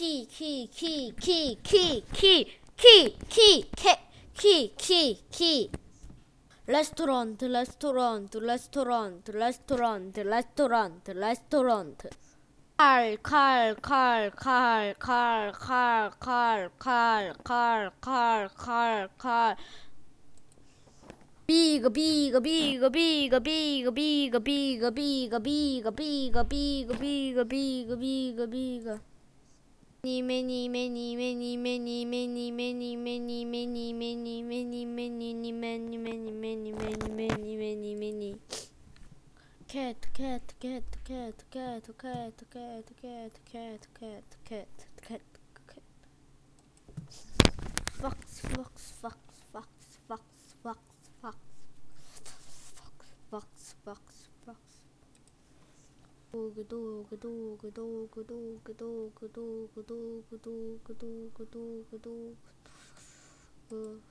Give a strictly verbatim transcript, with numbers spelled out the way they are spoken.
키, 키, 키, 키, 키, 키, 키, 키, 캐, 키, 키, 키. 레스토랑트, 레스토랑트, 레스토랑트, 레스토랑트, 레스토랑트, 레스토랑트. 칼, 칼, 칼, 칼, 칼, 칼, 칼, 칼, 칼, 칼, 칼, 칼. 비거 비거 비거 비거 비거 비거 비거 비거 비거 비거 비거 비거 비거 비거 비거 매니 매니 매니 매니 매니 매니 매니 매니 매니 매니 매니 매니 매니 매니 매니 매니 매니 매니 매니 cat cat cat cat cat cat cat cat cat cat cat cat cat fox fox fox fox fox fox fox fox fox fox dog dog dog dog dog dog dog dog dog dog dog dog